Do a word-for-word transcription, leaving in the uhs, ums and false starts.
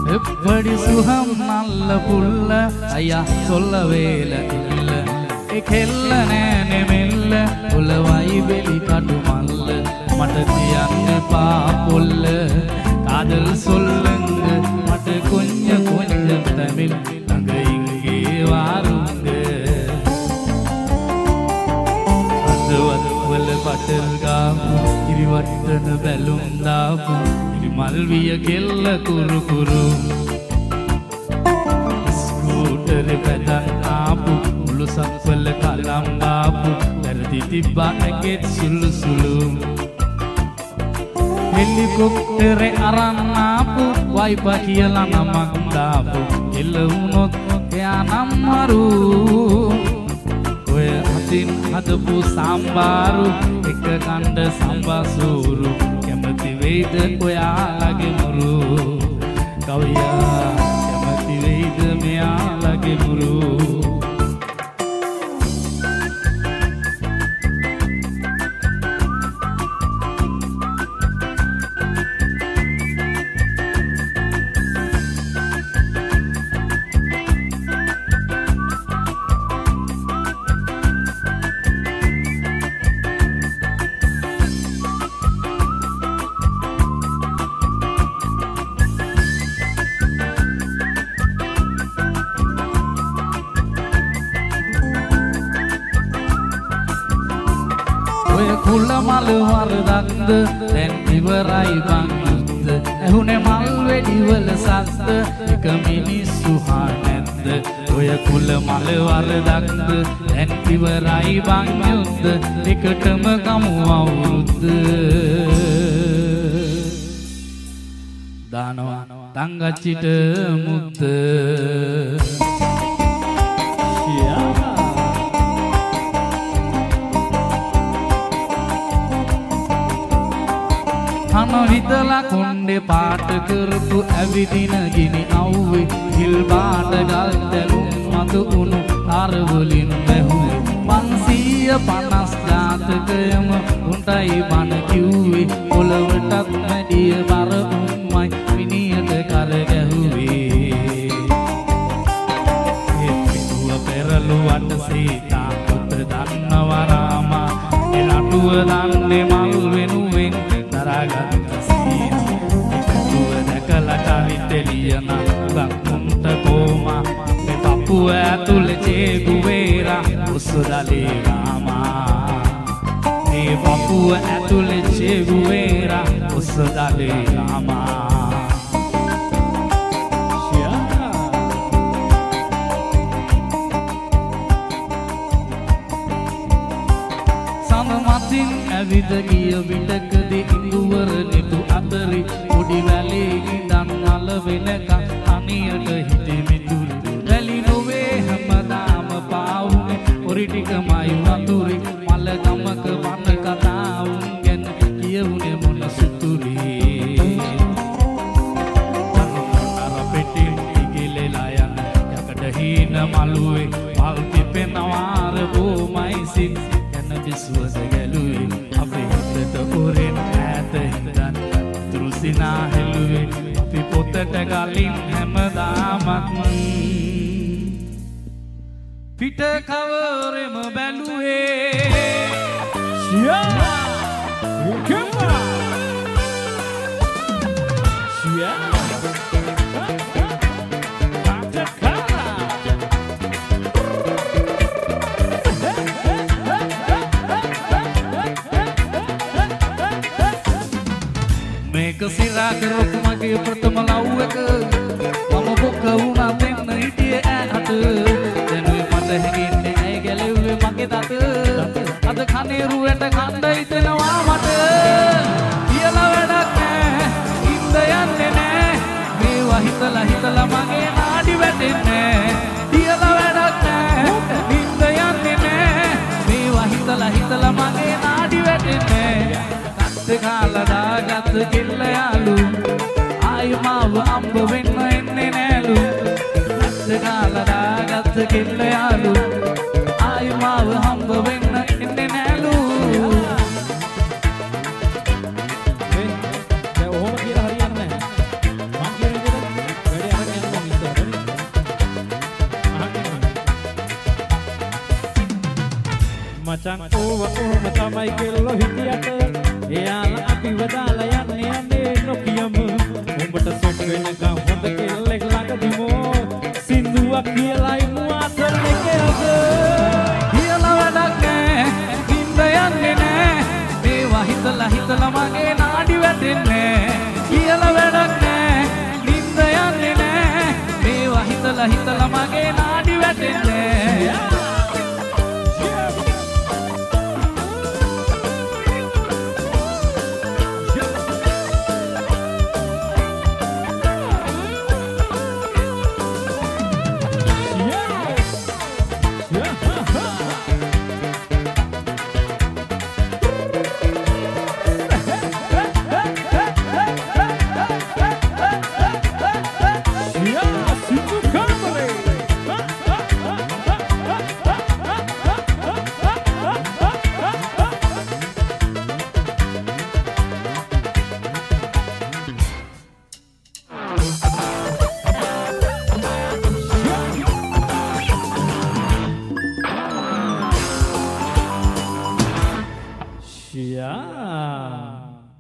எப்படி சுகம் நல்ல புள்ள ஐயா சொல்ல வேல இல்ல கெல்ல නෑනේ මෙල්ල උලවයි වෙලි කටු මල්ල මට තියන්න පාපොල්ල காதல் சொல்லுங்க මට கொஞ்சம் கொஞ்சம் தமிழ் அங்க இங்கே வாருங்க අදවල බටර් ගාපු ඉරිවට්ටන බැලුම් දාපු ඉරිමල්විය කෙල්ල කුරු කුරු ස්කූටර් පැදන් ආපු මුළු සක්වල කලම් ආපු වැරදි තිබ්බා ඇගෙත් සුළු සුළු හෙලිකොප්ටරේ අරන් ආපු වයිපා කියලා නමක් දාපු එල්ල වුණොත් එයා නම් මරු ඔය අතින් හදපු සම්බාරු එක කණ්ඩ සම්බසූරු කැමති වෙයිද ඔයාලගේ මුරු කවියා කැමති වෙයිද මෙයාලගේ මුරු කුල මල් වරදක්ද දැන් ඉවරයි බං යුද්ධ ඇහුනේ මල් වෙඩිවල සද්ද එක මිනිස්සු හා නැද්ද ඔය කුල මල් වරදක්ද දැන් ඉවරයි බං යුද්ධ එකටම ගමු අවුරුද්ද දානවා තංගච්චිට මුද්ද කන හිතලා කොණ්ඩේ පාට කරපු ඇවිදින ගිනි අවුවේ හිල් පාට ගල් දැලුම් මත උණු අර වලින් වැහුවේ පන්සීය පනස් ජාතකයම උන්ටයි බන කිව්වේ පොළවටත් මැඩිය බර උම්මයි මිනියට කර ගැහුවේ ඒ පිටුව පෙරළුවට සීතා පුත දන්නවරාමා ඒ නටුව දන්නේ මල් වෙනුවෙන් දරාගත්ත සීන එකතුව දැකලා කවිතෙලියන බක්මුන්ට කෝමා මේ පපුව ඇතුලේ චේගුවේරා උස්සදලේ රාමා මේ පපුව ඇතුලේ චේගුවේරා උස්සදලේ රාමා ඇවිද ගිය විටකදී ඉඳුවර නිතු අතරි පොඩි වැලේ ඉඳන් අල වෙනකන් අනියට හිටි මිතුරු වැලි නොවේ හැමදාම පාවුනේ පොරි ටිකමයි වතුරි මල ගමක වන කතාවුන් ගැන කියවුනේ මොන සුතුරි අර පෙට්ටින් ඉගිලෙලා යන යකඩ හීන මළුවේ මල් පිපෙනවාර බොමයි සිත් යන විශ්වස ගැලුවේ උරෙන් ඈත හිඳන් තුරුසිනා හෙළුවේ අපි පොතට ගලින් හැමදාමත් පිට කවරෙම බැලුවේ ෂියා කම්මා ෂියා මේක සිරා කරොත් මගේ ප්‍රථම ලව් එක මම බොක්ක වුණා දෙන්න හිටියේ ඈත දැනුයි මට හැගෙන්නේ ඇයි ගැලෙව්වේ මගේ දත අද කනේරුවට කණ්ඩ හිතෙනවා මට කියලා වැඩක් නෑ ඉඳ යන්නේ නෑ මේවා හිතලා හිතලා මගේ නාඩි වැටෙන්නේ කියලා වැඩක් නෑ ඉඳ යන්නේ නෑ මේවා හිතලා හිතලා මගේ නාඩි වැටෙන්නේ කාලා දාගත් කිල්ල යාලු ආයි මාව අම්බ වෙන්න එන්නේ නෑලු අත් කාලා දාගත් කිල්ල යාලු ආයි මාව අම්බ වෙන්න එන්නේ නෑලු මේ දැන් ඔහොම කියලා හරියන්නේ නෑ මං කියන විදිහට වැඩේ මචං ඕව ඕම තමයි කෙල්ලෝ හිටියට එයාලා අපිව දාලා යන්නේ යන්නේ නොකියම උඹට සෙට් වෙනකම් හොඳ කෙල්ලෙක් ළඟදිමෝ සින්දුවක් කියලායි මුවාසල් එකේ අද කියලා වැඩක් නෑ නින්ද යන්නේ නෑ මේවා හිතලා හිතලා මගේ නාඩි වැටෙන්නේ කියලා වැඩක් නෑ නින්ද යන්නේ නෑ මේවා හිතලා හිතලා මගේ නාඩි වැටෙන්නේ